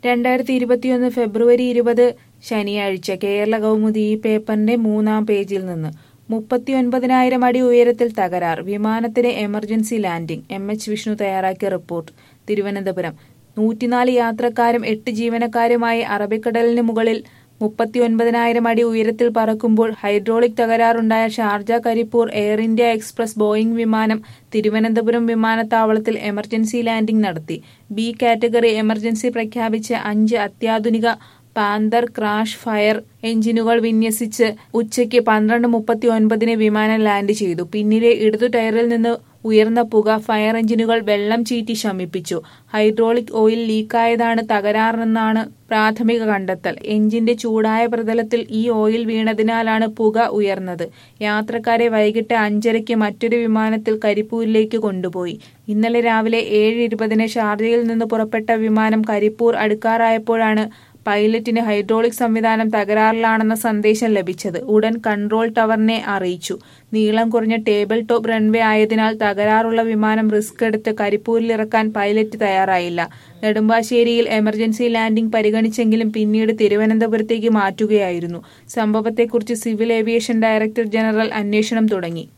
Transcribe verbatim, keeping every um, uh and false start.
രണ്ടായിരത്തി ഇരുപത്തിയൊന്ന് ഫെബ്രുവരി ഇരുപത് ശനിയാഴ്ച കേരള കൗമുദി ഈ പേപ്പറിന്റെ മൂന്നാം പേജിൽ നിന്ന് മുപ്പത്തിയൊൻപതിനായിരം അടി ഉയരത്തിൽ തകരാർ വിമാനത്തിന് emergency landing. M H Vishnu തയ്യാറാക്കിയ റിപ്പോർട്ട്. തിരുവനന്തപുരം നൂറ്റിനാല് യാത്രക്കാരും എട്ട് ജീവനക്കാരുമായി അറബിക്കടലിന് മുകളിൽ മുപ്പത്തിയൊൻപതിനായിരം അടി ഉയരത്തിൽ പറക്കുമ്പോൾ ഹൈഡ്രോളിക് തകരാറുണ്ടായ Sharjah Karipur air India express Boeing വിമാനം തിരുവനന്തപുരം വിമാനത്താവളത്തിൽ എമർജൻസി ലാൻഡിംഗ് നടത്തി. ബി കാറ്റഗറി എമർജൻസി പ്രഖ്യാപിച്ച് അഞ്ച് അത്യാധുനിക പാന്തർ ക്രാഷ് ഫയർ എഞ്ചിനുകൾ വിന്യസിച്ച് ഉച്ചയ്ക്ക് പന്ത്രണ്ട് മുപ്പത്തി ഒൻപതിന് വിമാനം ലാൻഡ് ചെയ്തു. പിന്നിലെ ഇടതു ടയറിൽ നിന്ന് ഉയർന്ന പുക ഫയർ എഞ്ചിനുകൾ വെള്ളം ചീറ്റി ശമിപ്പിച്ചു. ഹൈഡ്രോളിക് ഓയിൽ ലീക്കായതാണ് തകരാറെന്നാണ് പ്രാഥമിക കണ്ടെത്തൽ. എഞ്ചിന്റെ ചൂടായ പ്രതലത്തിൽ ഈ ഓയിൽ വീണതിനാലാണ് പുക ഉയർന്നത്. യാത്രക്കാരെ വൈകിട്ട് അഞ്ചരയ്ക്ക് മറ്റൊരു വിമാനത്തിൽ കരിപ്പൂരിലേക്ക് കൊണ്ടുപോയി. ഇന്നലെ രാവിലെ ഏഴ് ഇരുപതിന് ഷാർജയിൽ നിന്ന് പുറപ്പെട്ട വിമാനം കരിപ്പൂർ അടുക്കാറായപ്പോഴാണ് പൈലറ്റിന് ഹൈഡ്രോളിക് സംവിധാനം തകരാറിലാണെന്ന സന്ദേശം ലഭിച്ചത്. ഉടൻ കൺട്രോൾ ടവറിനെ അറിയിച്ചു. നീളം കുറഞ്ഞ ടേബിൾ ടോപ്പ് റൺവേ ആയതിനാൽ തകരാറുള്ള വിമാനം റിസ്ക് എടുത്ത് കരിപ്പൂരിലിറക്കാൻ പൈലറ്റ് തയ്യാറായില്ല. നെടുമ്പാശ്ശേരിയിൽ എമർജൻസി ലാൻഡിംഗ് പരിഗണിച്ചെങ്കിലും പിന്നീട് തിരുവനന്തപുരത്തേക്ക് മാറ്റുകയായിരുന്നു. സംഭവത്തെക്കുറിച്ച് സിവിൽ ഏവിയേഷൻ ഡയറക്ടർ ജനറൽ അന്വേഷണം തുടങ്ങി.